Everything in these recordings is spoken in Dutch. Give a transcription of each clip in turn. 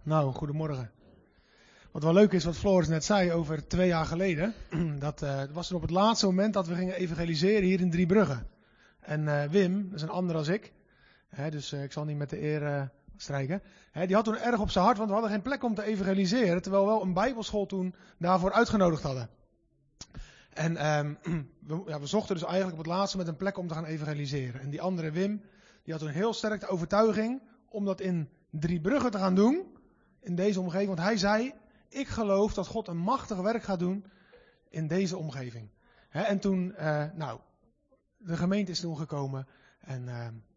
Nou, goedemorgen. Wat wel leuk is, wat Floris net zei over 2 jaar geleden. Dat was er op het laatste moment dat we gingen evangeliseren hier in Driebrugge. En Wim, dat is een ander als ik. Dus ik zal niet met de eer strijken. Die had toen erg op zijn hart, want we hadden geen plek om te evangeliseren. Terwijl we wel een bijbelschool toen daarvoor uitgenodigd hadden. En we zochten dus eigenlijk op het laatste met een plek om te gaan evangeliseren. En die andere Wim, die had toen heel sterk de overtuiging om dat in Driebrugge te gaan doen. In deze omgeving. Want hij zei, ik geloof dat God een machtig werk gaat doen in deze omgeving. En toen, de gemeente is toen gekomen. En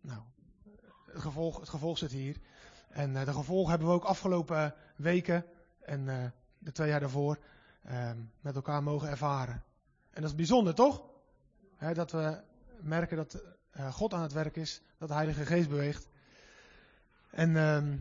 het gevolg zit hier. En de gevolgen hebben we ook afgelopen weken en de 2 jaar daarvoor met elkaar mogen ervaren. En dat is bijzonder, toch? Dat we merken dat God aan het werk is, dat de Heilige Geest beweegt. En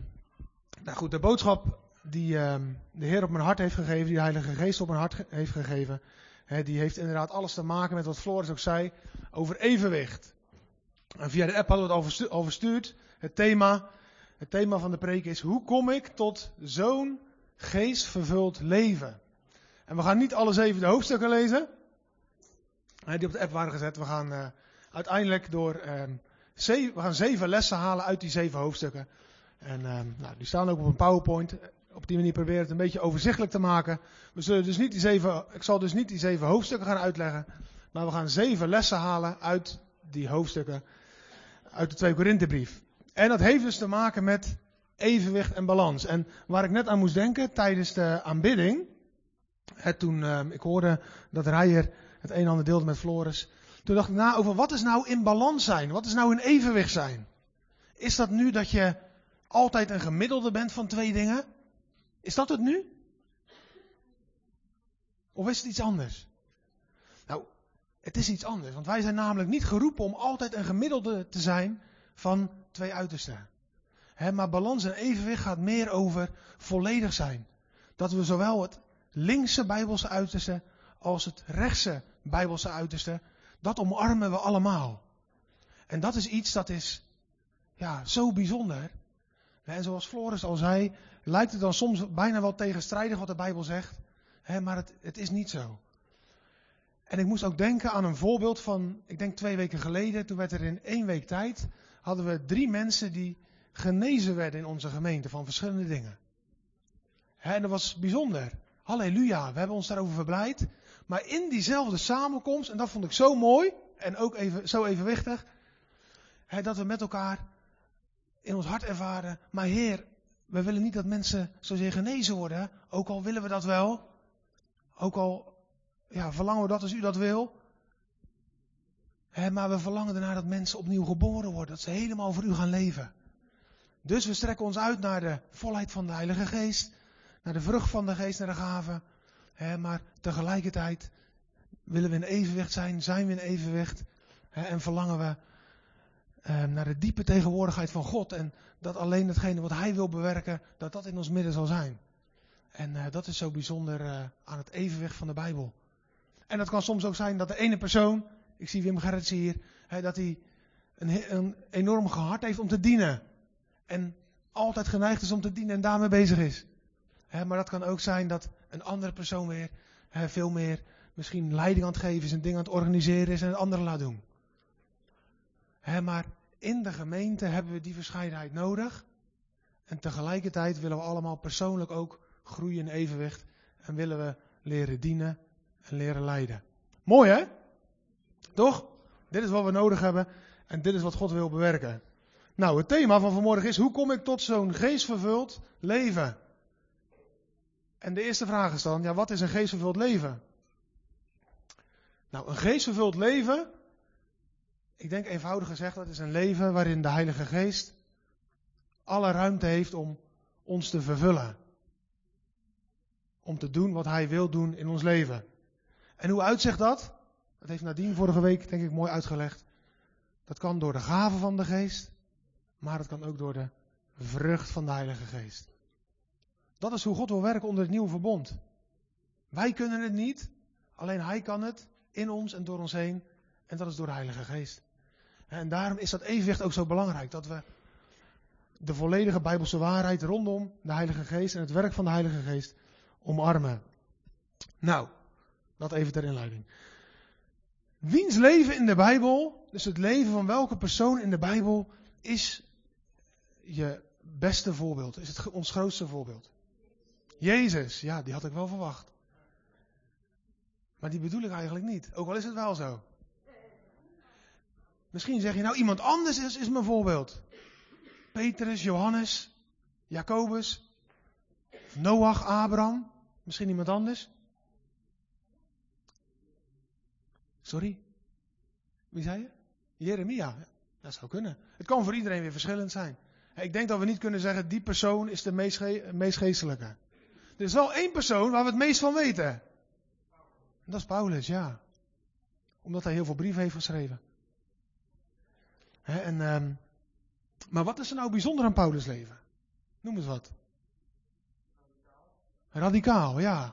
de boodschap die de Heer op mijn hart heeft gegeven, die de Heilige Geest op mijn hart heeft gegeven, die heeft inderdaad alles te maken met wat Floris ook zei, over evenwicht. En via de app hadden we het al verstuurd. Het thema van de preek is, hoe kom ik tot zo'n geestvervuld leven? En we gaan niet alle 7 de hoofdstukken lezen, die op de app waren gezet. We gaan uiteindelijk we gaan 7 lessen halen uit die 7 hoofdstukken. En die staan ook op een PowerPoint. Op die manier proberen we het een beetje overzichtelijk te maken. Ik zal dus niet die 7 hoofdstukken gaan uitleggen. Maar we gaan 7 lessen halen uit die hoofdstukken uit de 2 Korinthebrief. En dat heeft dus te maken met evenwicht en balans. En waar ik net aan moest denken tijdens de aanbidding. Toen ik hoorde dat Rijer het een en ander deelde met Floris. Toen dacht ik na over wat is nou in balans zijn? Wat is nou in evenwicht zijn? Is dat nu dat je altijd een gemiddelde bent van 2 dingen? Is dat het nu? Of is het iets anders? Nou, het is iets anders. Want wij zijn namelijk niet geroepen om altijd een gemiddelde te zijn van 2 uitersten. Maar balans en evenwicht gaat meer over volledig zijn. Dat we zowel het linkse Bijbelse uiterste als het rechtse Bijbelse uiterste, dat omarmen we allemaal. En dat is iets dat is zo bijzonder. En zoals Floris al zei, lijkt het dan soms bijna wel tegenstrijdig wat de Bijbel zegt. Maar het is niet zo. En ik moest ook denken aan een voorbeeld van, ik denk 2 weken geleden. Toen werd er in 1 week tijd, hadden we 3 mensen die genezen werden in onze gemeente van verschillende dingen. En dat was bijzonder. Halleluja, we hebben ons daarover verblijd. Maar in diezelfde samenkomst, en dat vond ik zo mooi en ook zo evenwichtig, dat we met elkaar in ons hart ervaren, maar Heer, we willen niet dat mensen zozeer genezen worden, ook al willen we dat wel, ook al verlangen we dat als u dat wil, maar we verlangen ernaar dat mensen opnieuw geboren worden, dat ze helemaal voor u gaan leven. Dus we strekken ons uit naar de volheid van de Heilige Geest, naar de vrucht van de Geest, naar de gaven, maar tegelijkertijd willen we in evenwicht zijn we in evenwicht en verlangen we naar de diepe tegenwoordigheid van God en dat alleen hetgene wat Hij wil bewerken, dat in ons midden zal zijn. En dat is zo bijzonder aan het evenwicht van de Bijbel. En dat kan soms ook zijn dat de ene persoon, ik zie Wim Gerritsen hier, dat hij een enorm gehart heeft om te dienen. En altijd geneigd is om te dienen en daarmee bezig is. Maar dat kan ook zijn dat een andere persoon weer veel meer misschien leiding aan het geven is en dingen aan het organiseren is en het anderen laat doen. Maar in de gemeente hebben we die verscheidenheid nodig. En tegelijkertijd willen we allemaal persoonlijk ook groeien in evenwicht. En willen we leren dienen en leren leiden. Mooi hè? Toch? Dit is wat we nodig hebben. En dit is wat God wil bewerken. Nou, het thema van vanmorgen is, hoe kom ik tot zo'n geestvervuld leven? En de eerste vraag is dan, wat is een geestvervuld leven? Nou, een geestvervuld leven, ik denk eenvoudig gezegd, dat is een leven waarin de Heilige Geest alle ruimte heeft om ons te vervullen. Om te doen wat Hij wil doen in ons leven. En hoe uitzicht dat? Dat heeft Nadine vorige week denk ik mooi uitgelegd. Dat kan door de gave van de Geest, maar dat kan ook door de vrucht van de Heilige Geest. Dat is hoe God wil werken onder het nieuwe verbond. Wij kunnen het niet, alleen Hij kan het in ons en door ons heen. En dat is door de Heilige Geest. En daarom is dat evenwicht ook zo belangrijk. Dat we de volledige Bijbelse waarheid rondom de Heilige Geest en het werk van de Heilige Geest omarmen. Nou, dat even ter inleiding. Wiens leven in de Bijbel, dus het leven van welke persoon in de Bijbel, is je beste voorbeeld? Is het ons grootste voorbeeld? Jezus, ja, die had ik wel verwacht. Maar die bedoel ik eigenlijk niet, ook al is het wel zo. Misschien zeg je nou, iemand anders is mijn voorbeeld. Petrus, Johannes, Jacobus, Noach, Abraham. Misschien iemand anders? Sorry? Wie zei je? Jeremia. Dat zou kunnen. Het kan voor iedereen weer verschillend zijn. Ik denk dat we niet kunnen zeggen, die persoon is de meest geestelijke. Er is wel één persoon waar we het meest van weten. Dat is Paulus, ja. Omdat hij heel veel brieven heeft geschreven. Maar wat is er nou bijzonder aan Paulus' leven? Noem eens wat. Radicaal, ja.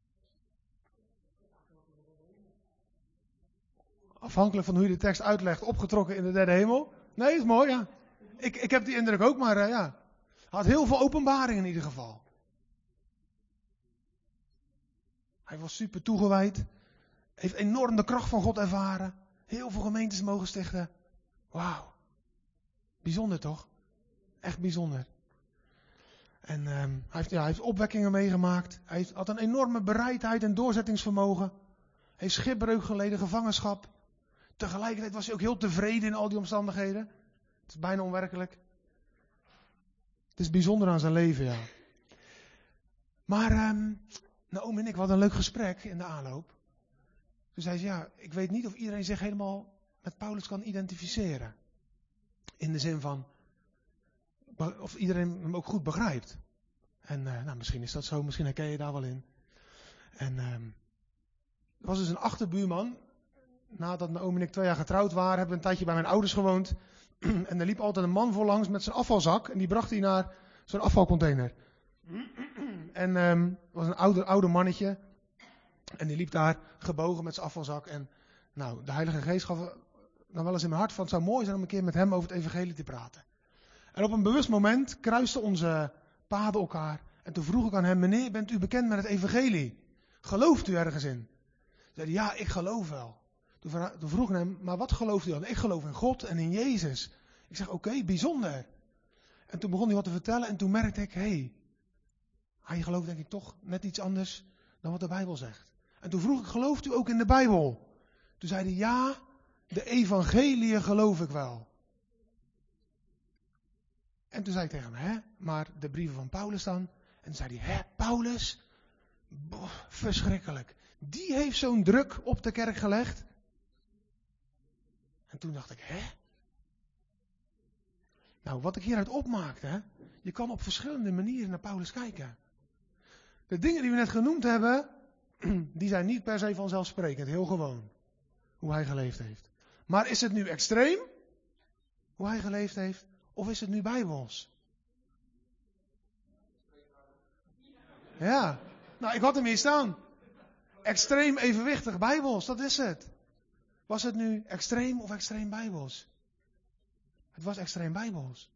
Afhankelijk van hoe je de tekst uitlegt, opgetrokken in de derde hemel. Nee, is mooi, ja. Ik heb die indruk ook, maar ja. Hij had heel veel openbaring in ieder geval. Hij was super toegewijd. Heeft enorm de kracht van God ervaren. Heel veel gemeentes mogen stichten. Wauw. Bijzonder toch? Echt bijzonder. En hij heeft opwekkingen meegemaakt. Hij had een enorme bereidheid en doorzettingsvermogen. Hij heeft schipbreuk geleden, gevangenschap. Tegelijkertijd was hij ook heel tevreden in al die omstandigheden. Het is bijna onwerkelijk. Het is bijzonder aan zijn leven, ja. Maar Naomi en ik hadden een leuk gesprek in de aanloop. Toen zei ze, ja, ik weet niet of iedereen zich helemaal met Paulus kan identificeren. In de zin van, of iedereen hem ook goed begrijpt. En misschien is dat zo, misschien herken je daar wel in. En er was dus een achterbuurman. Nadat Naomi en ik 2 jaar getrouwd waren, hebben we een tijdje bij mijn ouders gewoond. En er liep altijd een man voorlangs met zijn afvalzak. En die bracht hij naar zo'n afvalcontainer. En het was een oude mannetje. En die liep daar gebogen met zijn afvalzak. En nou, de Heilige Geest gaf dan wel eens in mijn hart van, het zou mooi zijn om een keer met hem over het evangelie te praten. En op een bewust moment kruisten onze paden elkaar. En toen vroeg ik aan hem, meneer, bent u bekend met het evangelie? Gelooft u ergens in? Toen zei hij, ja, ik geloof wel. Toen vroeg ik hem, maar wat gelooft u dan? Ik geloof in God en in Jezus. Ik zeg, oké, bijzonder. En toen begon hij wat te vertellen en toen merkte ik, hij gelooft denk ik toch net iets anders dan wat de Bijbel zegt. En toen vroeg ik, gelooft u ook in de Bijbel? Toen zei hij, ja, de evangelieën geloof ik wel. En toen zei ik tegen hem, maar de brieven van Paulus dan? En toen zei hij, Paulus? Verschrikkelijk. Die heeft zo'n druk op de kerk gelegd. En toen dacht ik, Nou, wat ik hieruit opmaakte, je kan op verschillende manieren naar Paulus kijken. De dingen die we net genoemd hebben, die zijn niet per se vanzelfsprekend, heel gewoon. Hoe hij geleefd heeft. Maar is het nu extreem, hoe hij geleefd heeft, of is het nu bijbels? Ja, nou ik had hem hier staan. Extreem evenwichtig bijbels, dat is het. Was het nu extreem of extreem bijbels? Het was extreem bijbels.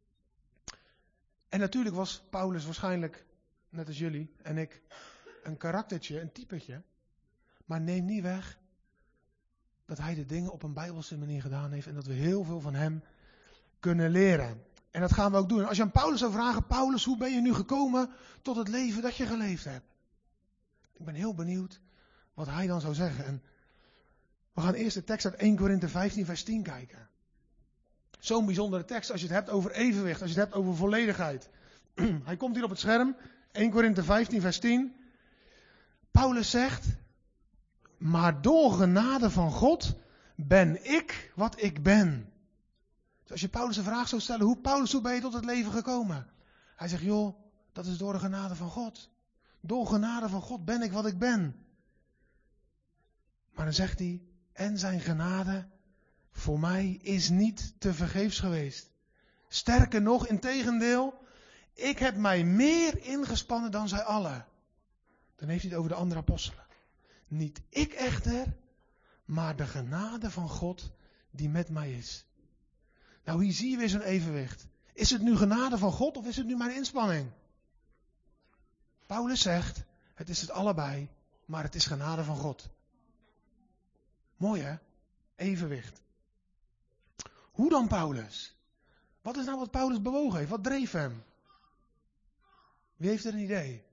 En natuurlijk was Paulus waarschijnlijk, net als jullie en ik, een karaktertje, een typetje. Maar neem niet weg dat hij de dingen op een bijbelse manier gedaan heeft en dat we heel veel van hem kunnen leren. En dat gaan we ook doen. En als je aan Paulus zou vragen, Paulus, hoe ben je nu gekomen tot het leven dat je geleefd hebt? Ik ben heel benieuwd wat hij dan zou zeggen. En we gaan eerst de tekst uit 1 Korinthe 15 vers 10 kijken. Zo'n bijzondere tekst als je het hebt over evenwicht, als je het hebt over volledigheid. Hij komt hier op het scherm, 1 Korinthe 15 vers 10. Paulus zegt, maar door genade van God ben ik wat ik ben. Dus als je Paulus een vraag zou stellen, hoe ben je tot het leven gekomen? Hij zegt, joh, dat is door de genade van God. Door genade van God ben ik wat ik ben. Maar dan zegt hij, en zijn genade voor mij is niet te vergeefs geweest. Sterker nog, integendeel, ik heb mij meer ingespannen dan zij allen. Dan heeft hij het over de andere apostelen. Niet ik echter, maar de genade van God die met mij is. Nou, hier zie je weer zo'n evenwicht. Is het nu genade van God of is het nu mijn inspanning? Paulus zegt, het is het allebei, maar het is genade van God. Mooi hè? Evenwicht. Hoe dan Paulus? Wat is nou wat Paulus bewogen heeft? Wat dreef hem? Wie heeft er een idee?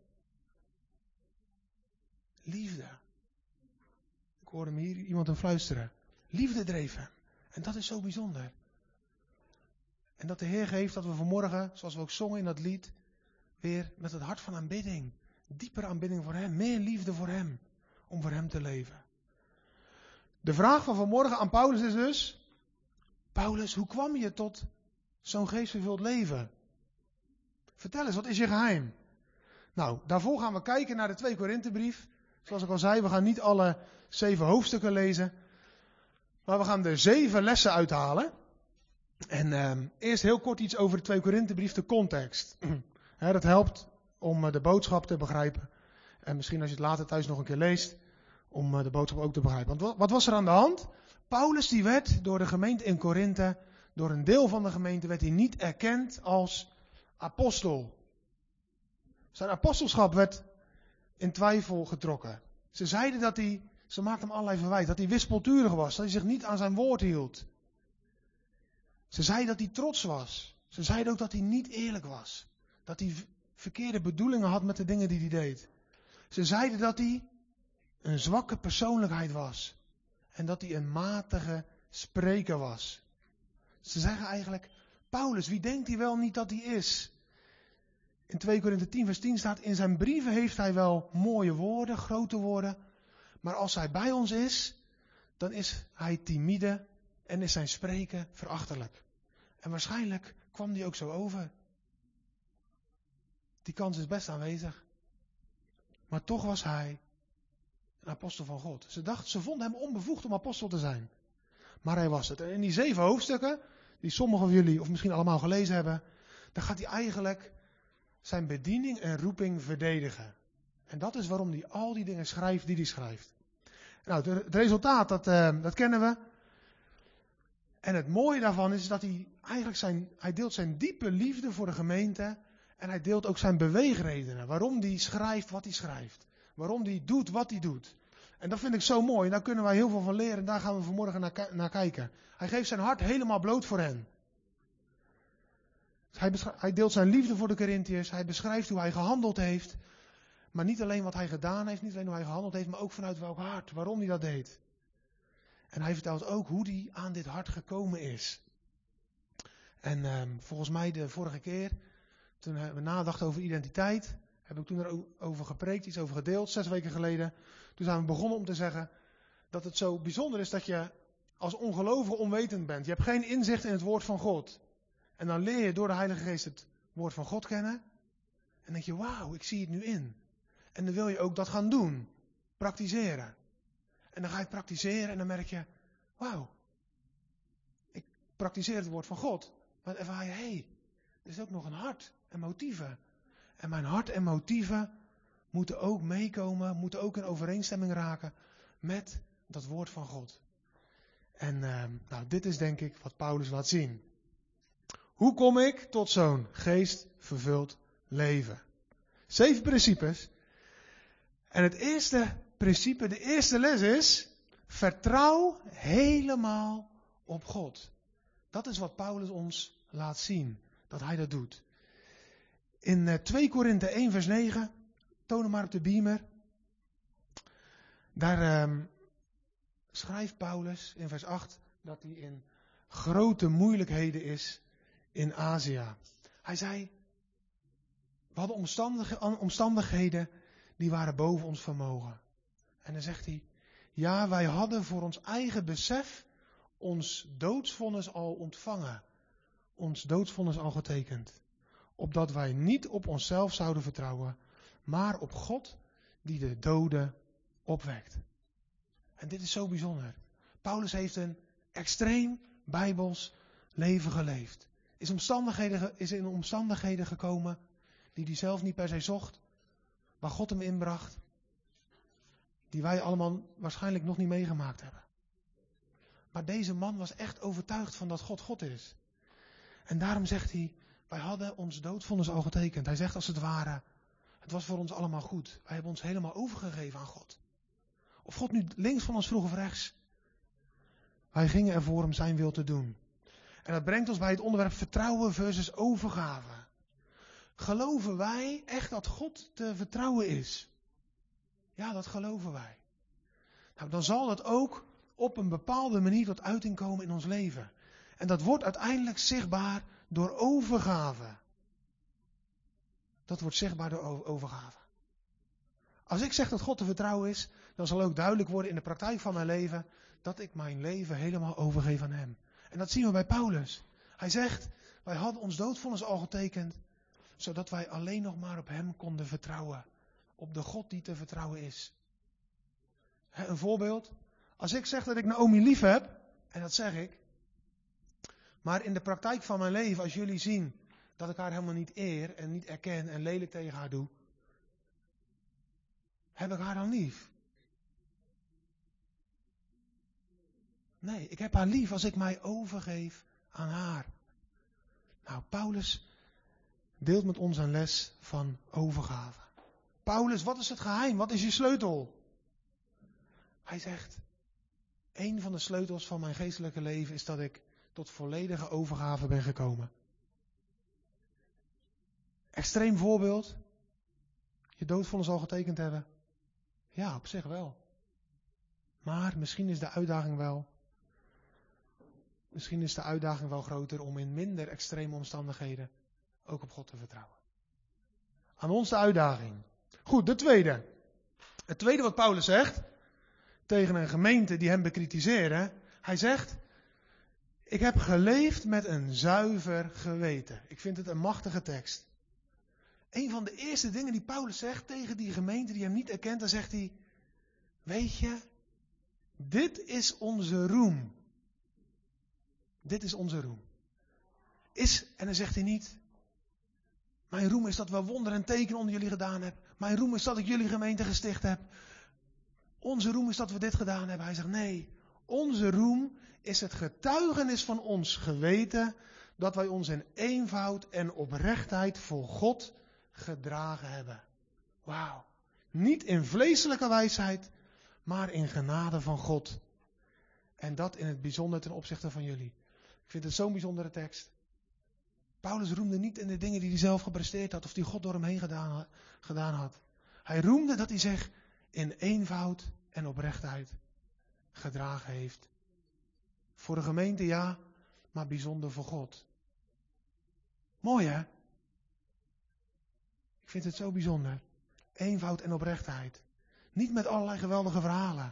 Liefde. Ik hoorde hem hier iemand hem fluisteren. Liefde dreef hem. En dat is zo bijzonder. En dat de Heer geeft dat we vanmorgen, zoals we ook zongen in dat lied, weer met het hart van aanbidding, dieper aanbidding voor Hem, meer liefde voor Hem, om voor Hem te leven. De vraag van vanmorgen aan Paulus is dus, Paulus, hoe kwam je tot zo'n geestvervuld leven? Vertel eens, wat is je geheim? Nou, daarvoor gaan we kijken naar de 2 Korinthebrief. Zoals ik al zei, we gaan niet alle 7 hoofdstukken lezen, maar we gaan er 7 lessen uithalen. En eerst heel kort iets over de 2 Korinthebrief, de context. Dat helpt om de boodschap te begrijpen. En misschien als je het later thuis nog een keer leest, om de boodschap ook te begrijpen. Want wat was er aan de hand? Paulus die werd door de gemeente in Korinthe, door een deel van de gemeente, werd hij niet erkend als apostel. Zijn apostelschap werd in twijfel getrokken. Ze zeiden dat ze maakten hem allerlei verwijt, dat hij wispelturig was, dat hij zich niet aan zijn woord hield. Ze zeiden dat hij trots was. Ze zeiden ook dat hij niet eerlijk was. Dat hij verkeerde bedoelingen had met de dingen die hij deed. Ze zeiden dat hij een zwakke persoonlijkheid was. En dat hij een matige spreker was. Ze zeggen eigenlijk, Paulus, wie denkt hij wel niet dat hij is? In 2 Korinthe 10 vers 10 staat, in zijn brieven heeft hij wel mooie woorden, grote woorden. Maar als hij bij ons is, dan is hij timide en is zijn spreken verachtelijk. En waarschijnlijk kwam die ook zo over. Die kans is best aanwezig. Maar toch was hij een apostel van God. Ze vonden hem onbevoegd om apostel te zijn. Maar hij was het. En in die 7 hoofdstukken, die sommigen van jullie of misschien allemaal gelezen hebben, dan gaat hij eigenlijk zijn bediening en roeping verdedigen. En dat is waarom hij al die dingen schrijft die hij schrijft. Nou, het resultaat, dat kennen we. En het mooie daarvan is dat hij deelt zijn diepe liefde voor de gemeente. En hij deelt ook zijn beweegredenen. Waarom hij schrijft wat hij schrijft. Waarom hij doet wat hij doet. En dat vind ik zo mooi. En daar kunnen wij heel veel van leren. En daar gaan we vanmorgen naar kijken. Hij geeft zijn hart helemaal bloot voor hen. Hij deelt zijn liefde voor de Korintiërs. Hij beschrijft hoe hij gehandeld heeft. Maar niet alleen wat hij gedaan heeft. Niet alleen hoe hij gehandeld heeft. Maar ook vanuit welk hart. Waarom hij dat deed. En hij vertelt ook hoe hij aan dit hart gekomen is. En volgens mij de vorige keer, toen we nadachten over identiteit, heb ik toen erover gepreekt, iets over gedeeld, 6 weken geleden. Toen zijn we begonnen om te zeggen dat het zo bijzonder is dat je als ongelovige onwetend bent. Je hebt geen inzicht in het woord van God. En dan leer je door de Heilige Geest het woord van God kennen. En denk je, wauw, ik zie het nu in. En dan wil je ook dat gaan doen. Praktiseren. En dan ga je het praktiseren en dan merk je, wauw, ik praktiseer het woord van God. Maar dan ervaar je, er is ook nog een hart en motieven. En mijn hart en motieven moeten ook meekomen, moeten ook in overeenstemming raken met dat woord van God. En dit is denk ik wat Paulus laat zien. Hoe kom ik tot zo'n geestvervuld leven? 7 principes. En het eerste principe, de eerste les is, vertrouw helemaal op God. Dat is wat Paulus ons laat zien, dat hij dat doet. In 2 Korinthe 1 vers 9, toon hem maar op de beamer. Daar schrijft Paulus in vers 8 dat hij in grote moeilijkheden is in Azië. Hij zei, we hadden omstandigheden die waren boven ons vermogen. En dan zegt hij, ja, wij hadden voor ons eigen besef ons doodsvonnis al ontvangen. Ons doodsvonnis al getekend. Opdat wij niet op onszelf zouden vertrouwen, maar op God die de doden opwekt. En dit is zo bijzonder. Paulus heeft een extreem bijbels leven geleefd. Is in omstandigheden gekomen die hij zelf niet per se zocht. Waar God hem inbracht. Die wij allemaal waarschijnlijk nog niet meegemaakt hebben. Maar deze man was echt overtuigd van dat God God is. En daarom zegt hij, Wij hadden ons doodvonnis al getekend. Hij zegt als het ware, het was voor ons allemaal goed. Wij hebben ons helemaal overgegeven aan God. Of God nu links van ons vroeg of rechts. Wij gingen ervoor om zijn wil te doen. En dat brengt ons bij het onderwerp vertrouwen versus overgave. Geloven wij echt dat God te vertrouwen is? Ja, dat geloven wij. Nou, dan zal dat ook op een bepaalde manier tot uiting komen in ons leven. En dat wordt uiteindelijk zichtbaar door overgave. Dat wordt zichtbaar door overgave. Als ik zeg dat God te vertrouwen is, dan zal ook duidelijk worden in de praktijk van mijn leven dat ik mijn leven helemaal overgeef aan Hem. En dat zien we bij Paulus. Hij zegt, wij hadden ons doodvonnis al getekend, zodat wij alleen nog maar op Hem konden vertrouwen. Op de God die te vertrouwen is. Een voorbeeld. Als ik zeg dat ik Naomi lief heb, en dat zeg ik, maar in de praktijk van mijn leven, als jullie zien dat ik haar helemaal niet eer en niet erken en lelijk tegen haar doe, heb ik haar dan lief? Nee, ik heb haar lief als ik mij overgeef aan haar. Nou, Paulus deelt met ons een les van overgave. Paulus, wat is het geheim? Wat is je sleutel? Hij zegt, een van de sleutels van mijn geestelijke leven is dat ik tot volledige overgave ben gekomen. Extreem voorbeeld. Je doodvonnis al getekend hebben. Ja, op zich wel. Maar misschien is de uitdaging wel groter om in minder extreme omstandigheden ook op God te vertrouwen. Aan ons de uitdaging. Goed, de tweede. Het tweede wat Paulus zegt tegen een gemeente die hem bekritiseren. Hij zegt, ik heb geleefd met een zuiver geweten. Ik vind het een machtige tekst. Een van de eerste dingen die Paulus zegt tegen die gemeente die hem niet erkent, dan zegt hij, weet je, dit is onze roem. Dit is onze roem. En dan zegt hij niet, mijn roem is dat we wonderen en tekenen onder jullie gedaan hebben. Mijn roem is dat ik jullie gemeente gesticht heb. Onze roem is dat we dit gedaan hebben. Hij zegt, nee, onze roem is het getuigenis van ons geweten dat wij ons in eenvoud en oprechtheid voor God gedragen hebben. Wauw. Niet in vleeselijke wijsheid, maar in genade van God. En dat in het bijzonder ten opzichte van jullie. Ik vind het zo'n bijzondere tekst. Paulus roemde niet in de dingen die hij zelf gepresteerd had of die God door hem heen gedaan had. Hij roemde dat hij zich in eenvoud en oprechtheid gedragen heeft. Voor de gemeente ja, maar bijzonder voor God. Mooi hè? Ik vind het zo bijzonder. Eenvoud en oprechtheid. Niet met allerlei geweldige verhalen.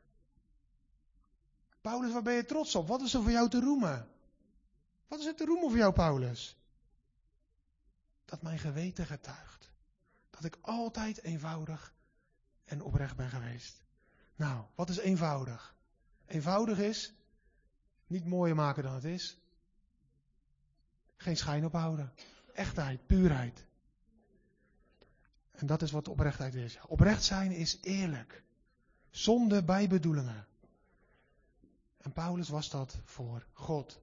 Paulus, waar ben je trots op? Wat is er voor jou te roemen? Wat is er te roemen voor jou, Paulus? Dat mijn geweten getuigt. Dat ik altijd eenvoudig en oprecht ben geweest. Nou, wat is eenvoudig? Eenvoudig is niet mooier maken dan het is. Geen schijn ophouden. Echtheid, puurheid. En dat is wat oprechtheid is. Oprecht zijn is eerlijk. Zonder bijbedoelingen. En Paulus was dat voor God.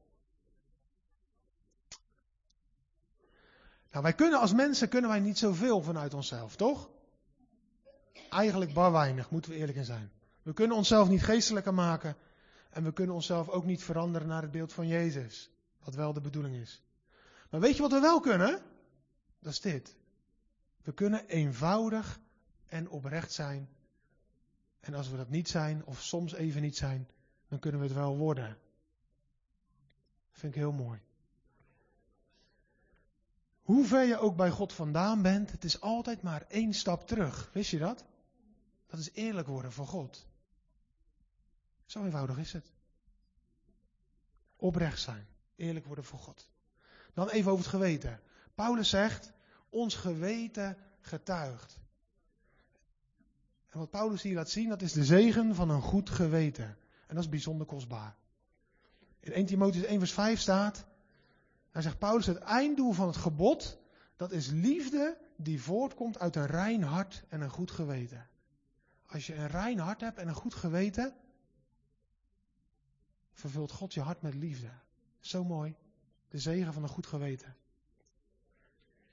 Nou, wij kunnen als mensen niet zoveel vanuit onszelf, toch? Eigenlijk bar weinig, moeten we eerlijk in zijn. We kunnen onszelf niet geestelijker maken. En we kunnen onszelf ook niet veranderen naar het beeld van Jezus. Wat wel de bedoeling is. Maar weet je wat we wel kunnen? Dat is dit. We kunnen eenvoudig en oprecht zijn. En als we dat niet zijn, of soms even niet zijn, dan kunnen we het wel worden. Dat vind ik heel mooi. Hoe ver je ook bij God vandaan bent, het is altijd maar 1 stap terug. Wist je dat? Dat is eerlijk worden voor God. Zo eenvoudig is het. Oprecht zijn. Eerlijk worden voor God. Dan even over het geweten. Paulus zegt, ons geweten getuigt. En wat Paulus hier laat zien, dat is de zegen van een goed geweten. En dat is bijzonder kostbaar. In 1 Timotheüs 1 vers 5 staat, daar zegt Paulus, het einddoel van het gebod, dat is liefde die voortkomt uit een rein hart en een goed geweten. Als je een rein hart hebt en een goed geweten, vervult God je hart met liefde. Zo mooi. De zegen van een goed geweten.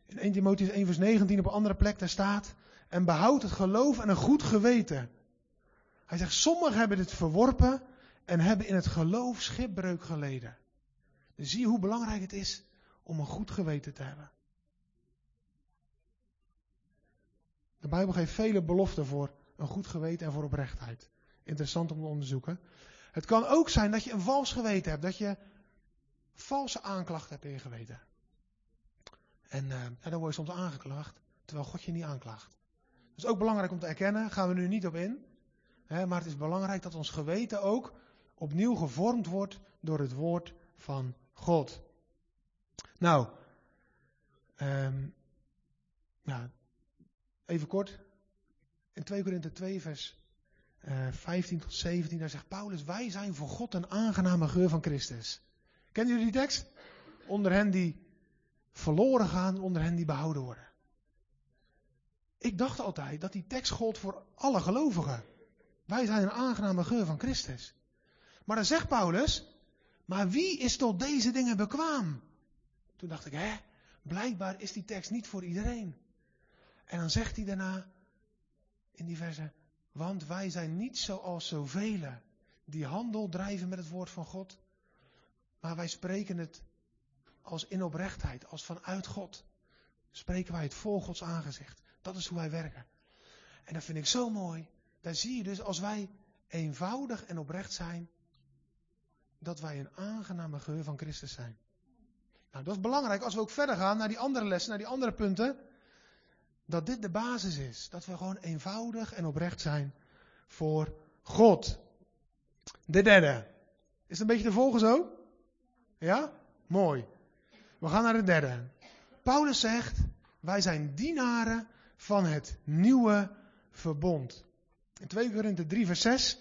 In 1 Timotheüs 1 vers 19 op een andere plek, daar staat: en behoud het geloof en een goed geweten. Hij zegt, sommigen hebben dit verworpen en hebben in het geloof schipbreuk geleden. Dus zie je hoe belangrijk het is om een goed geweten te hebben. De Bijbel geeft vele beloften voor een goed geweten en voor oprechtheid. Interessant om te onderzoeken. Het kan ook zijn dat je een vals geweten hebt, dat je valse aanklachten hebt in je geweten. En dan word je soms aangeklaagd, terwijl God je niet aanklaagt. Dat is ook belangrijk om te erkennen, gaan we nu niet op in. Maar het is belangrijk dat ons geweten ook opnieuw gevormd wordt door het woord van God. Nou, even kort. In 2 Korinthe 2 vers 15 tot 17, daar zegt Paulus, wij zijn voor God een aangename geur van Christus. Kennen jullie die tekst? Onder hen die verloren gaan, onder hen die behouden worden. Ik dacht altijd dat die tekst gold voor alle gelovigen. Wij zijn een aangename geur van Christus. Maar dan zegt Paulus, maar wie is tot deze dingen bekwaam? Toen dacht ik, blijkbaar is die tekst niet voor iedereen. En dan zegt hij daarna in die verse, want wij zijn niet zoals zoveel die handel drijven met het woord van God. Maar wij spreken het als in oprechtheid, als vanuit God. Spreken wij het voor Gods aangezicht. Dat is hoe wij werken. En dat vind ik zo mooi. Daar zie je dus, als wij eenvoudig en oprecht zijn, dat wij een aangename geur van Christus zijn. Nou, dat is belangrijk als we ook verder gaan naar die andere lessen, naar die andere punten. Dat dit de basis is. Dat we gewoon eenvoudig en oprecht zijn voor God. De derde. Is het een beetje te volgen zo? Ja? Mooi. We gaan naar de derde. Paulus zegt, wij zijn dienaren van het nieuwe verbond. In 2 Korinthe 3 vers 6,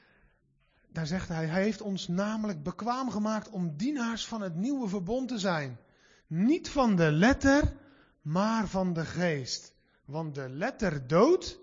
daar zegt hij heeft ons namelijk bekwaam gemaakt om dienaars van het nieuwe verbond te zijn. Niet van de letter, maar van de geest. Want de letter doodt,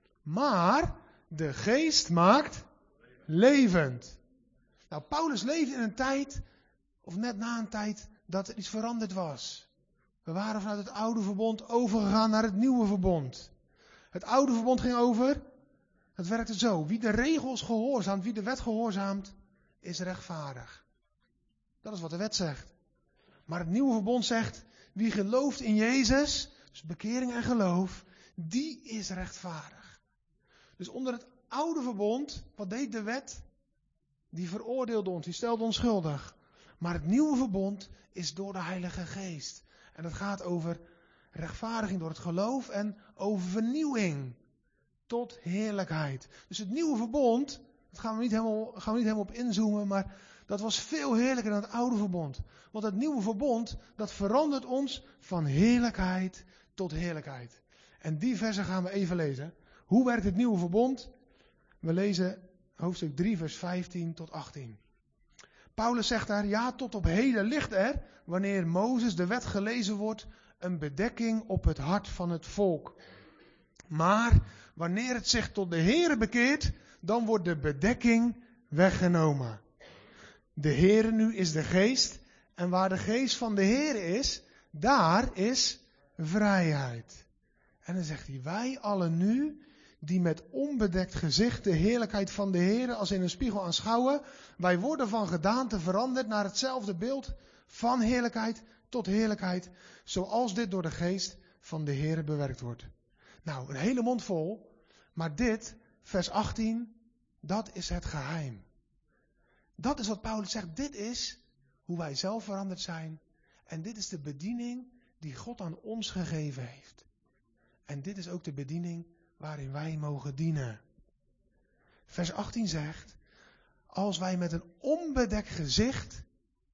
maar de geest maakt levend. Nou, Paulus leefde in een tijd, of net na een tijd, dat er iets veranderd was. We waren vanuit het oude verbond overgegaan naar het nieuwe verbond. Het oude verbond ging over, het werkte zo. Wie de regels gehoorzaamt, wie de wet gehoorzaamt, is rechtvaardig. Dat is wat de wet zegt. Maar het nieuwe verbond zegt, wie gelooft in Jezus, dus bekering en geloof, die is rechtvaardig. Dus onder het oude verbond, wat deed de wet? Die veroordeelde ons, die stelde ons schuldig. Maar het nieuwe verbond is door de Heilige Geest. En dat gaat over rechtvaardiging door het geloof en over vernieuwing tot heerlijkheid. Dus het nieuwe verbond, daar gaan we niet helemaal op inzoomen, maar dat was veel heerlijker dan het oude verbond. Want het nieuwe verbond, dat verandert ons van heerlijkheid tot heerlijkheid. En die versen gaan we even lezen. Hoe werkt het nieuwe verbond? We lezen hoofdstuk 3 vers 15 tot 18. Paulus zegt daar, ja, tot op heden ligt er, wanneer Mozes de wet gelezen wordt, een bedekking op het hart van het volk. Maar wanneer het zich tot de Heere bekeert, dan wordt de bedekking weggenomen. De Heere nu is de geest, en waar de geest van de Heere is, daar is vrijheid. En dan zegt hij, wij allen nu, die met onbedekt gezicht de heerlijkheid van de Heere als in een spiegel aanschouwen, wij worden van gedaante veranderd naar hetzelfde beeld van heerlijkheid tot heerlijkheid, zoals dit door de geest van de Heere bewerkt wordt. Nou, een hele mond vol, maar dit, vers 18, dat is het geheim. Dat is wat Paulus zegt, dit is hoe wij zelf veranderd zijn en dit is de bediening die God aan ons gegeven heeft. En dit is ook de bediening waarin wij mogen dienen. Vers 18 zegt, als wij met een onbedekt gezicht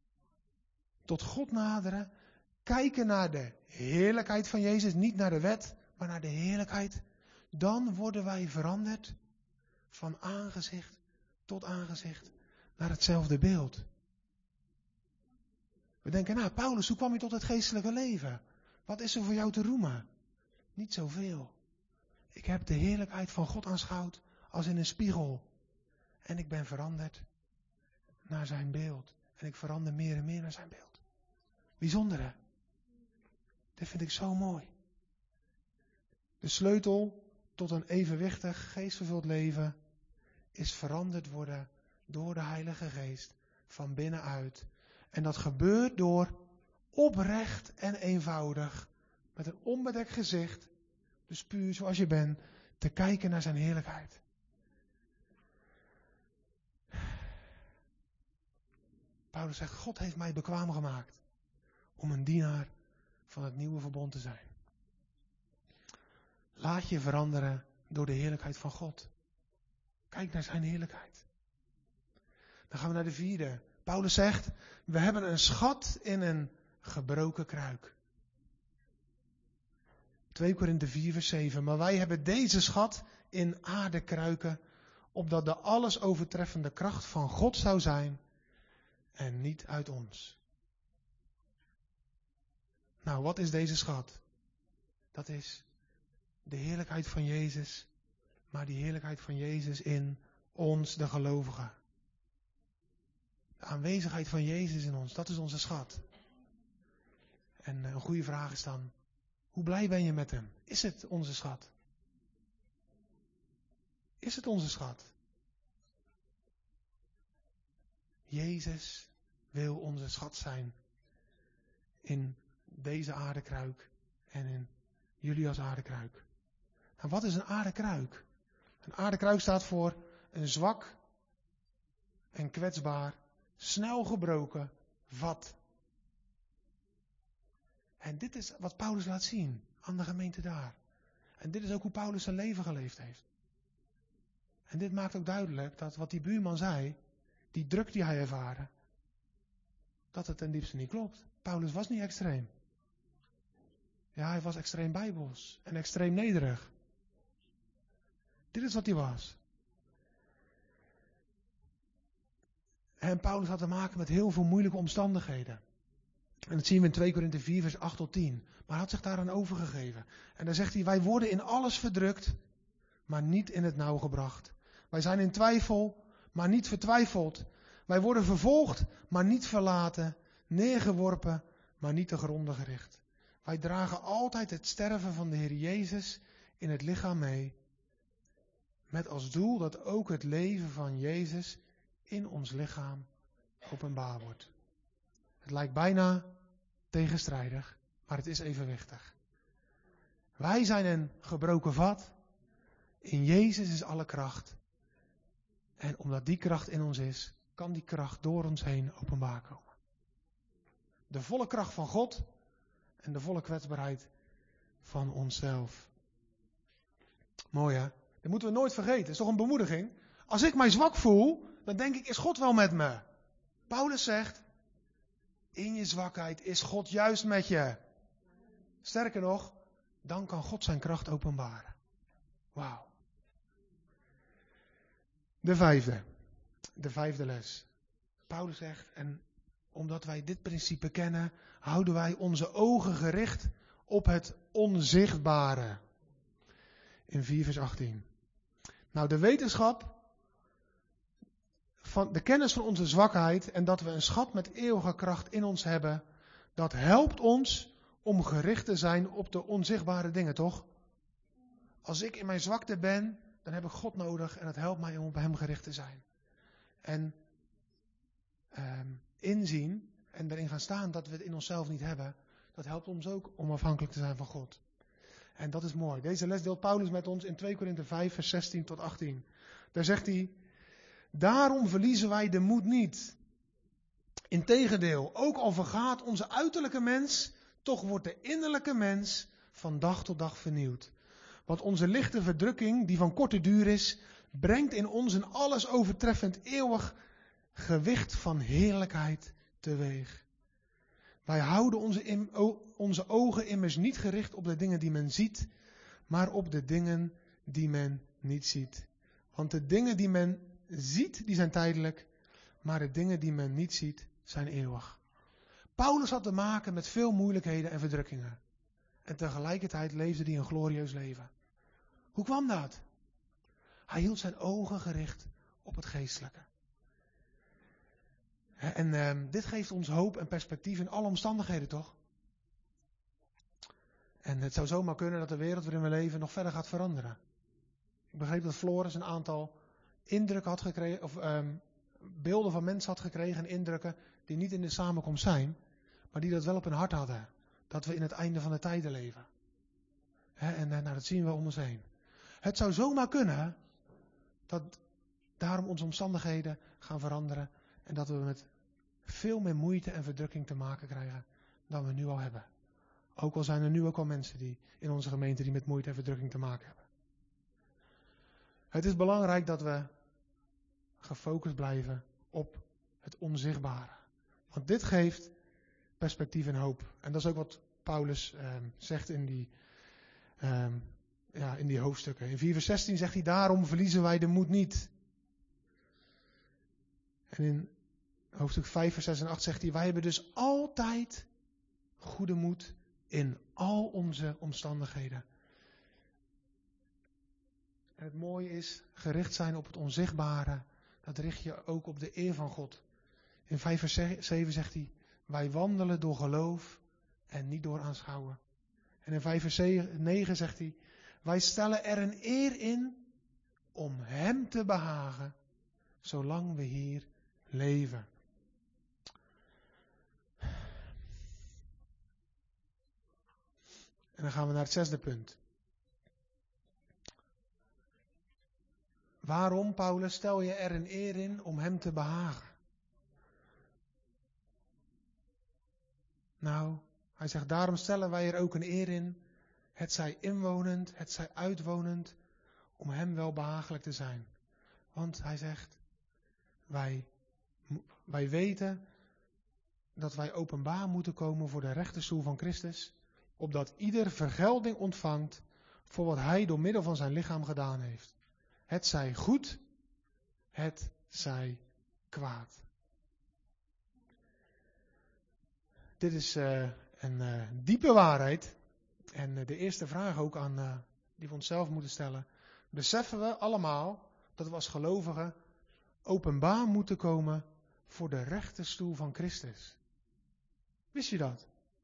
tot God naderen, kijken naar de heerlijkheid van Jezus, niet naar de wet, maar naar de heerlijkheid, dan worden wij veranderd van aangezicht tot aangezicht naar hetzelfde beeld. We denken, nou Paulus, hoe kwam je tot het geestelijke leven? Wat is er voor jou te roemen? Niet zoveel. Ik heb de heerlijkheid van God aanschouwd als in een spiegel. En ik ben veranderd naar zijn beeld. En ik verander meer en meer naar zijn beeld. Bijzonder hè? Dit vind ik zo mooi. De sleutel tot een evenwichtig, geestvervuld leven is veranderd worden door de Heilige Geest van binnenuit. En dat gebeurt door oprecht en eenvoudig, met een onbedekt gezicht, dus puur zoals je bent, te kijken naar zijn heerlijkheid. Paulus zegt, God heeft mij bekwaam gemaakt om een dienaar van het nieuwe verbond te zijn. Laat je veranderen door de heerlijkheid van God. Kijk naar zijn heerlijkheid. Dan gaan we naar de vierde. Paulus zegt, we hebben een schat in een gebroken kruik. 2 Korinthe 4 vers 7. Maar wij hebben deze schat in aardekruiken, opdat de alles overtreffende kracht van God zou zijn en niet uit ons. Nou, wat is deze schat? Dat is de heerlijkheid van Jezus, maar die heerlijkheid van Jezus in ons, de gelovigen. De aanwezigheid van Jezus in ons, dat is onze schat. En een goede vraag is dan, hoe blij ben je met hem? Is het onze schat? Is het onze schat? Jezus wil onze schat zijn in deze aardekruik en in jullie als aardekruik. Nou, wat is een aardekruik? Een aardekruik staat voor een zwak en kwetsbaar, snel gebroken vat. En dit is wat Paulus laat zien aan de gemeente daar. En dit is ook hoe Paulus zijn leven geleefd heeft. En dit maakt ook duidelijk dat wat die buurman zei, die druk die hij ervaren, dat het ten diepste niet klopt. Paulus was niet extreem. Ja, hij was extreem bijbels en extreem nederig. Dit is wat hij was. En Paulus had te maken met heel veel moeilijke omstandigheden. En dat zien we in 2 Korinthe 4 vers 8 tot 10. Maar hij had zich daaraan overgegeven. En dan zegt hij, wij worden in alles verdrukt, maar niet in het nauw gebracht. Wij zijn in twijfel, maar niet vertwijfeld. Wij worden vervolgd, maar niet verlaten. Neergeworpen, maar niet te gronden gericht. Wij dragen altijd het sterven van de Heer Jezus in het lichaam mee. Met als doel dat ook het leven van Jezus in ons lichaam openbaar wordt. Het lijkt bijna tegenstrijdig, maar het is evenwichtig. Wij zijn een gebroken vat. In Jezus is alle kracht. En omdat die kracht in ons is, kan die kracht door ons heen openbaar komen. De volle kracht van God en de volle kwetsbaarheid van onszelf. Mooi hè? Dat moeten we nooit vergeten. Het is toch een bemoediging? Als ik mij zwak voel, dan denk ik, is God wel met me? Paulus zegt, in je zwakheid is God juist met je. Sterker nog, dan kan God zijn kracht openbaren. Wauw. De vijfde les. Paulus zegt, en omdat wij dit principe kennen, houden wij onze ogen gericht op het onzichtbare. In 4 vers 18. Nou, de wetenschap van de kennis van onze zwakheid en dat we een schat met eeuwige kracht in ons hebben, dat helpt ons om gericht te zijn op de onzichtbare dingen, toch? Als ik in mijn zwakte ben, dan heb ik God nodig en dat helpt mij om op hem gericht te zijn. En inzien en erin gaan staan dat we het in onszelf niet hebben, dat helpt ons ook om afhankelijk te zijn van God. En dat is mooi. Deze les deelt Paulus met ons in 2 Korinthe 5 vers 16 tot 18. Daar zegt hij, daarom verliezen wij de moed niet. Integendeel, ook al vergaat onze uiterlijke mens, toch wordt de innerlijke mens van dag tot dag vernieuwd. Want onze lichte verdrukking, die van korte duur is, brengt in ons een alles overtreffend eeuwig gewicht van heerlijkheid teweeg. Wij houden onze ogen immers niet gericht op de dingen die men ziet, maar op de dingen die men niet ziet. Want de dingen die men ziet, die zijn tijdelijk, maar de dingen die men niet ziet, zijn eeuwig. Paulus had te maken met veel moeilijkheden en verdrukkingen. En tegelijkertijd leefde hij een glorieus leven. Hoe kwam dat? Hij hield zijn ogen gericht op het geestelijke. En dit geeft ons hoop en perspectief in alle omstandigheden, toch? En het zou zomaar kunnen dat de wereld waarin we leven nog verder gaat veranderen. Ik begreep dat Floris een aantal indrukken had gekregen, of beelden van mensen had gekregen en indrukken die niet in de samenkomst zijn, maar die dat wel op hun hart hadden. Dat we in het einde van de tijden leven. En dat zien we om ons heen. Het zou zomaar kunnen dat daarom onze omstandigheden gaan veranderen en dat we met veel meer moeite en verdrukking te maken krijgen dan we nu al hebben. Ook al zijn er nu ook al mensen die in onze gemeente die met moeite en verdrukking te maken hebben. Het is belangrijk dat we gefocust blijven op het onzichtbare. Want dit geeft perspectief en hoop. En dat is ook wat Paulus zegt in die hoofdstukken. In 4 vers 16 zegt hij, daarom verliezen wij de moed niet. En in hoofdstuk 5 vers 6 en 8 zegt hij, wij hebben dus altijd goede moed in al onze omstandigheden. En het mooie is, gericht zijn op het onzichtbare, dat richt je ook op de eer van God. In 5 vers 7 zegt hij, wij wandelen door geloof en niet door aanschouwen. En in 5 vers 9 zegt hij, wij stellen er een eer in om Hem te behagen, zolang we hier leven. En dan gaan we naar het 6e punt. Waarom, Paulus, stel je er een eer in om Hem te behagen? Nou, hij zegt, daarom stellen wij er ook een eer in, het zij inwonend, het zij uitwonend, om Hem wel behagelijk te zijn. Want hij zegt, wij weten dat wij openbaar moeten komen voor de rechterstoel van Christus, opdat ieder vergelding ontvangt voor wat Hij door middel van zijn lichaam gedaan heeft. Het zij goed, het zij kwaad. Dit is een diepe waarheid. En de eerste vraag ook die we onszelf moeten stellen. Beseffen we allemaal dat we als gelovigen openbaar moeten komen voor de rechterstoel van Christus? Wist je dat?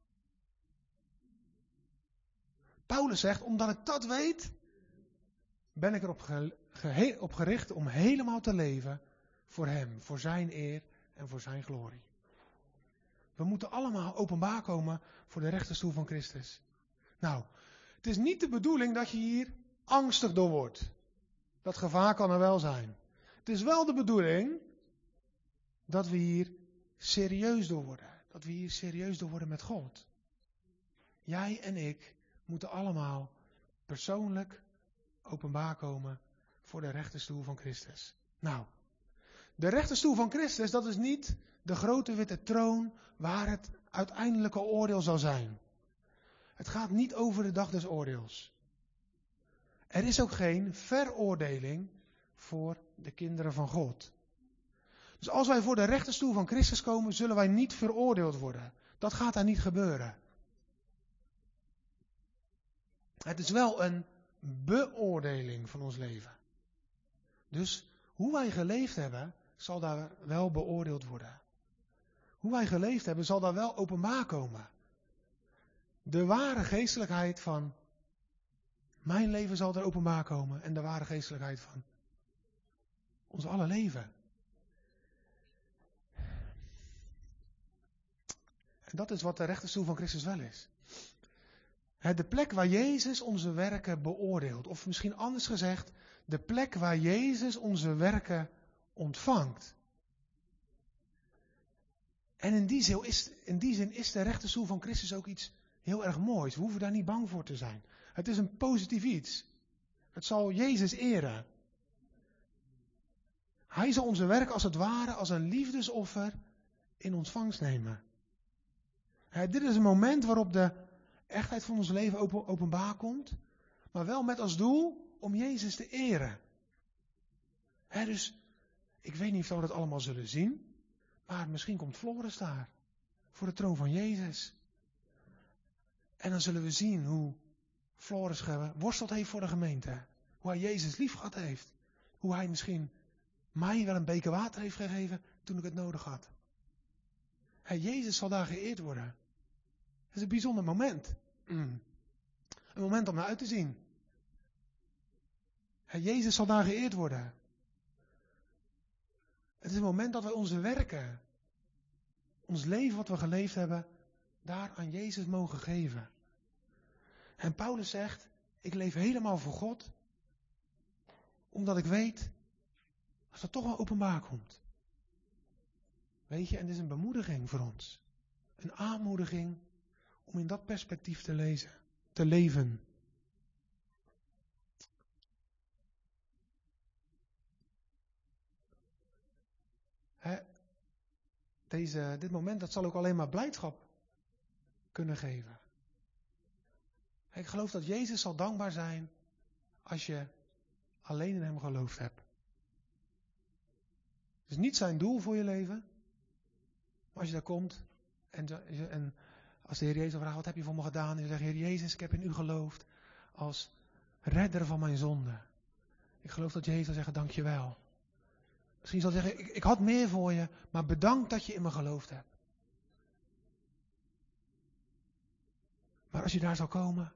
Paulus zegt, omdat ik dat weet, ben ik erop gericht om helemaal te leven voor Hem, voor Zijn eer en voor Zijn glorie. We moeten allemaal openbaar komen voor de rechterstoel van Christus. Nou, het is niet de bedoeling dat je hier angstig door wordt. Dat gevaar kan er wel zijn. Het is wel de bedoeling dat we hier serieus door worden. Dat we hier serieus door worden met God. Jij en ik moeten allemaal persoonlijk openbaar komen voor de rechterstoel van Christus. Nou, de rechterstoel van Christus, dat is niet de grote witte troon waar het uiteindelijke oordeel zal zijn. Het gaat niet over de dag des oordeels. Er is ook geen veroordeling voor de kinderen van God. Dus als wij voor de rechterstoel van Christus komen, zullen wij niet veroordeeld worden. Dat gaat daar niet gebeuren. Het is wel een beoordeling van ons leven. Dus hoe wij geleefd hebben, zal daar wel beoordeeld worden. Hoe wij geleefd hebben, zal daar wel openbaar komen. De ware geestelijkheid van mijn leven zal er openbaar komen. En de ware geestelijkheid van ons alle leven. En dat is wat de rechterstoel van Christus wel is. De plek waar Jezus onze werken beoordeelt. Of misschien anders gezegd, de plek waar Jezus onze werken ontvangt. En in die zin is de rechterstoel van Christus ook iets heel erg moois. We hoeven daar niet bang voor te zijn. Het is een positief iets. Het zal Jezus eren. Hij zal onze werk als het ware als een liefdesoffer in ontvangst nemen. Dit is een moment waarop de echtheid van ons leven openbaar komt. Maar wel met als doel om Jezus te eren. Dus ik weet niet of we dat allemaal zullen zien. Maar misschien komt Floris daar. Voor de troon van Jezus. En dan zullen we zien hoe Floris geworsteld heeft voor de gemeente. Hoe hij Jezus lief gehad heeft. Hoe hij misschien mij wel een beker water heeft gegeven toen ik het nodig had. Jezus zal daar geëerd worden. Het is een bijzonder moment. een moment om naar uit te zien. Jezus zal daar geëerd worden. Het is een moment dat wij onze werken, ons leven wat we geleefd hebben, daar aan Jezus mogen geven. En Paulus zegt, ik leef helemaal voor God, omdat ik weet, als dat toch wel openbaar komt. Weet je, en dit is een bemoediging voor ons. Een aanmoediging om in dat perspectief te leven. Dit moment, dat zal ook alleen maar blijdschap kunnen geven. Ik geloof dat Jezus zal dankbaar zijn als je alleen in hem geloofd hebt. Het is niet zijn doel voor je leven. Maar als je daar komt en als de Heer Jezus vraagt, wat heb je voor me gedaan? En je zegt, Heer Jezus, ik heb in u geloofd als redder van mijn zonde. Ik geloof dat Jezus zal zeggen, dankjewel. Misschien zal hij zeggen, ik had meer voor je, maar bedankt dat je in me geloofd hebt. Maar als je daar zal komen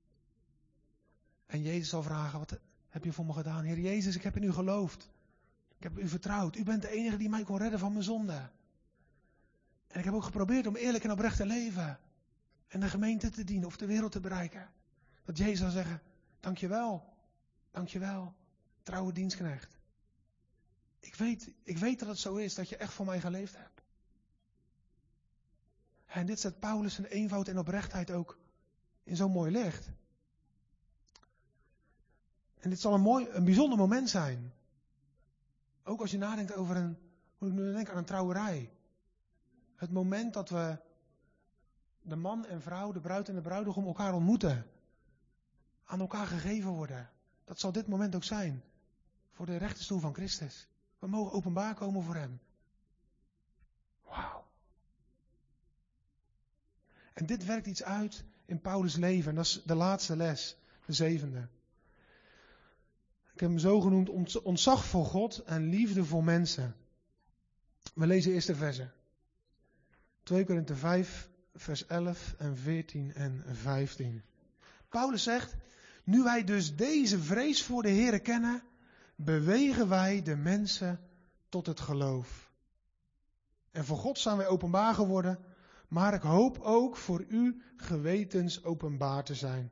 en Jezus zal vragen, wat heb je voor me gedaan? Heer Jezus, ik heb in u geloofd. Ik heb u vertrouwd. U bent de enige die mij kon redden van mijn zonde. En ik heb ook geprobeerd om eerlijk en oprecht te leven. En de gemeente te dienen of de wereld te bereiken. Dat Jezus zal zeggen, dankjewel. Dankjewel. Trouwe dienstknecht. Ik weet dat het zo is, dat je echt voor mij geleefd hebt. En dit zet Paulus in eenvoud en oprechtheid ook in zo'n mooi licht. En dit zal een bijzonder moment zijn. Ook als je nadenkt over hoe ik nu denk aan een trouwerij. Het moment dat we de man en vrouw, de bruid en de bruidegom elkaar ontmoeten. Aan elkaar gegeven worden. Dat zal dit moment ook zijn. Voor de rechterstoel van Christus. We mogen openbaar komen voor hem. Wauw. En dit werkt iets uit in Paulus' leven. En dat is de laatste les. De 7e. Ik heb hem zo genoemd, ontzag voor God en liefde voor mensen. We lezen eerst de versen. 2 Korinthe 5, vers 11 en 14 en 15. Paulus zegt, nu wij dus deze vrees voor de Heere kennen, bewegen wij de mensen tot het geloof. En voor God zijn wij openbaar geworden, maar ik hoop ook voor u gewetens openbaar te zijn.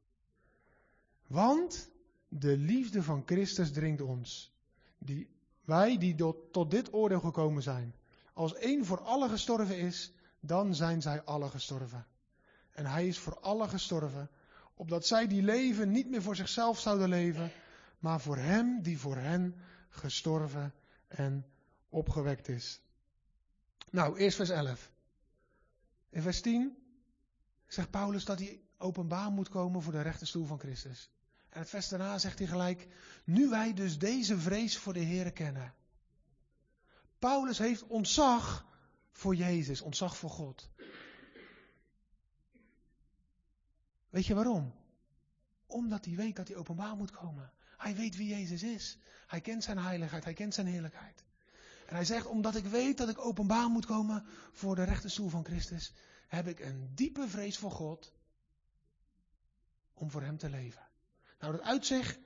Want de liefde van Christus dringt ons, wij die tot dit oordeel gekomen zijn. Als één voor allen gestorven is, dan zijn zij allen gestorven. En hij is voor allen gestorven, opdat zij die leven niet meer voor zichzelf zouden leven, maar voor hem die voor hen gestorven en opgewekt is. Nou, eerst vers 11. In vers 10 zegt Paulus dat hij openbaar moet komen voor de rechterstoel van Christus. En het vers daarna zegt hij gelijk, nu wij dus deze vrees voor de Heere kennen. Paulus heeft ontzag voor Jezus, ontzag voor God. Weet je waarom? Omdat hij weet dat hij openbaar moet komen. Hij weet wie Jezus is. Hij kent zijn heiligheid, hij kent zijn heerlijkheid. En hij zegt, omdat ik weet dat ik openbaar moet komen voor de rechterstoel van Christus, heb ik een diepe vrees voor God om voor hem te leven. Nou, dat uit zich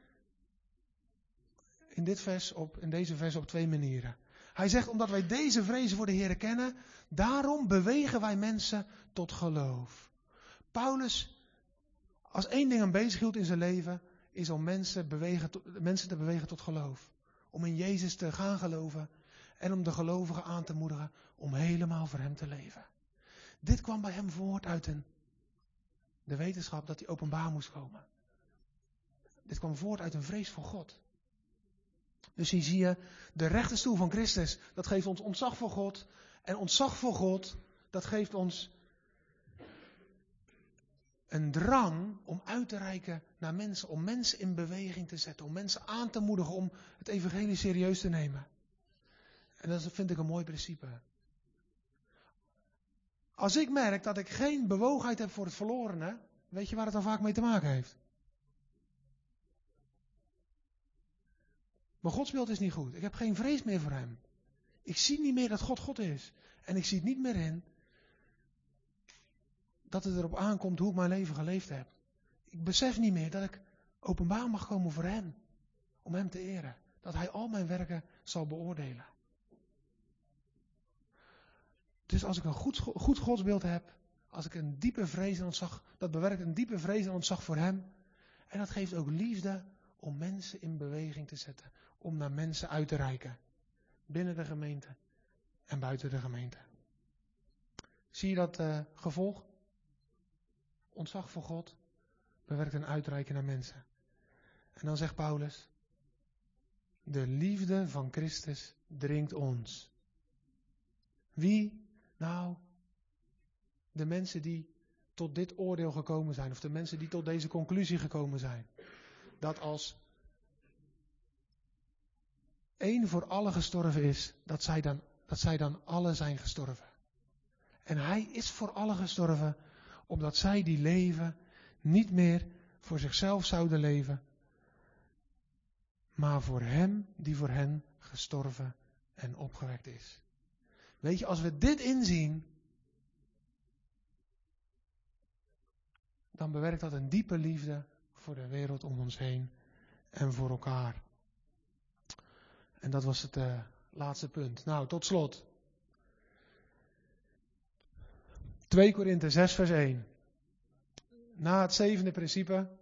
in deze vers op 2 manieren. Hij zegt, omdat wij deze vrees voor de Heere kennen, daarom bewegen wij mensen tot geloof. Paulus, als één ding hem bezighield in zijn leven, is om mensen te bewegen tot geloof. Om in Jezus te gaan geloven en om de gelovigen aan te moedigen om helemaal voor hem te leven. Dit kwam bij hem voort uit de wetenschap dat hij openbaar moest komen. Dit kwam voort uit een vrees voor God. Dus hier zie je de rechterstoel van Christus. Dat geeft ons ontzag voor God. En ontzag voor God, dat geeft ons een drang om uit te reiken naar mensen. Om mensen in beweging te zetten. Om mensen aan te moedigen om het evangelie serieus te nemen. En dat vind ik een mooi principe. Als ik merk dat ik geen bewogenheid heb voor het verlorene, weet je waar het dan vaak mee te maken heeft? Mijn godsbeeld is niet goed. Ik heb geen vrees meer voor hem. Ik zie niet meer dat God God is. En ik zie het niet meer in dat het erop aankomt hoe ik mijn leven geleefd heb. Ik besef niet meer dat ik openbaar mag komen voor hem. Om hem te eren. Dat hij al mijn werken zal beoordelen. Dus als ik een goed godsbeeld heb. Als ik een diepe vrees en ontzag. Dat bewerkt een diepe vrees en ontzag voor hem. En dat geeft ook liefde om mensen in beweging te zetten. Om naar mensen uit te reiken. Binnen de gemeente. En buiten de gemeente. Zie je dat gevolg? Ontzag voor God. Bewerkt een uitreiken naar mensen. En dan zegt Paulus. De liefde van Christus dringt ons. Wie? Nou, de mensen die tot dit oordeel gekomen zijn. Of de mensen die tot deze conclusie gekomen zijn. Dat als één voor allen gestorven is, dat zij dan allen zijn gestorven. En hij is voor allen gestorven, opdat zij die leven niet meer voor zichzelf zouden leven, maar voor hem die voor hen gestorven en opgewekt is. Weet je, als we dit inzien, dan bewerkt dat een diepe liefde voor de wereld om ons heen en voor elkaar. En dat was het laatste punt. Nou, tot slot. 2 Korinthe 6 vers 1. Na het 7e principe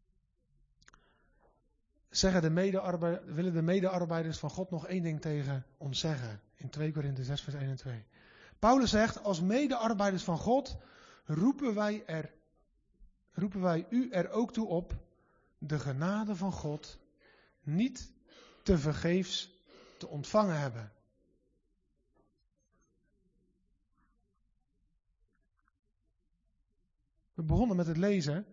willen de medearbeiders van God nog één ding tegen ons zeggen. In 2 Korinthe 6 vers 1 en 2. Paulus zegt, als medearbeiders van God roepen wij u er ook toe op de genade van God niet te vergeefs te ontvangen hebben. We begonnen met het lezen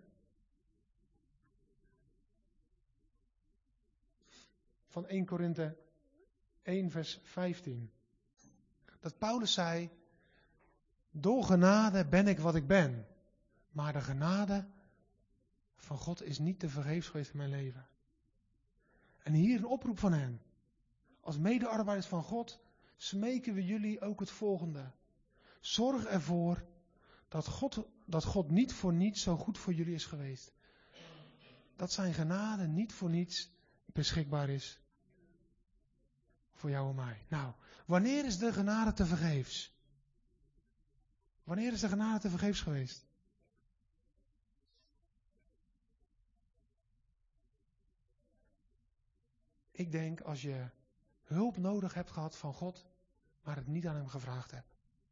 van 1 Korinthe 1 vers 15. Dat Paulus zei, door genade ben ik wat ik ben. Maar de genade van God is niet te vergeefs geweest in mijn leven. En hier een oproep van hem. Als medearbeiders van God smeken we jullie ook het volgende. Zorg ervoor dat God niet voor niets zo goed voor jullie is geweest. Dat zijn genade niet voor niets beschikbaar is voor jou en mij. Nou, wanneer is de genade te vergeefs? Wanneer is de genade te vergeefs geweest? Ik denk als je hulp nodig hebt gehad van God, maar het niet aan hem gevraagd hebt.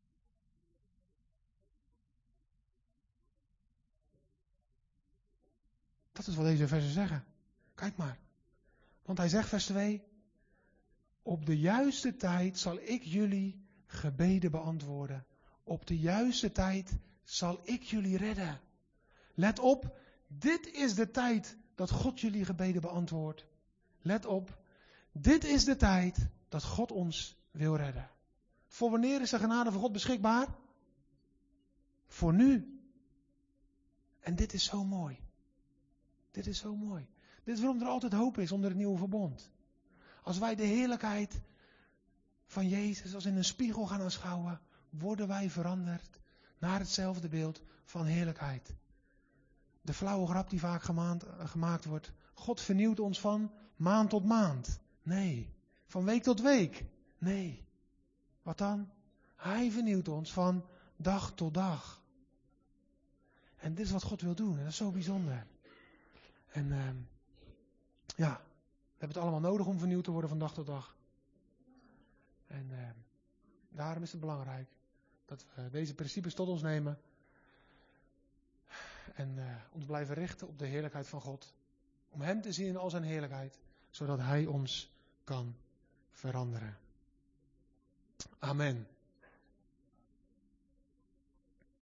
Dat is wat deze versen zeggen. Kijk maar. Want hij zegt vers 2. Op de juiste tijd zal ik jullie gebeden beantwoorden. Op de juiste tijd zal ik jullie redden. Let op, dit is de tijd dat God jullie gebeden beantwoordt. Let op, dit is de tijd dat God ons wil redden. Voor wanneer is de genade van God beschikbaar? Voor nu. En dit is zo mooi. Dit is zo mooi. Dit is waarom er altijd hoop is onder het nieuwe verbond. Als wij de heerlijkheid van Jezus als in een spiegel gaan aanschouwen, worden wij veranderd naar hetzelfde beeld van heerlijkheid. De flauwe grap die vaak gemaakt wordt. God vernieuwt ons van maand tot maand. Nee. Van week tot week. Nee. Wat dan? Hij vernieuwt ons van dag tot dag. En dit is wat God wil doen. En dat is zo bijzonder. En we hebben het allemaal nodig om vernieuwd te worden van dag tot dag. En daarom is het belangrijk dat we deze principes tot ons nemen. En ons blijven richten op de heerlijkheid van God. Om hem te zien in al zijn heerlijkheid. Zodat hij ons kan veranderen. Amen.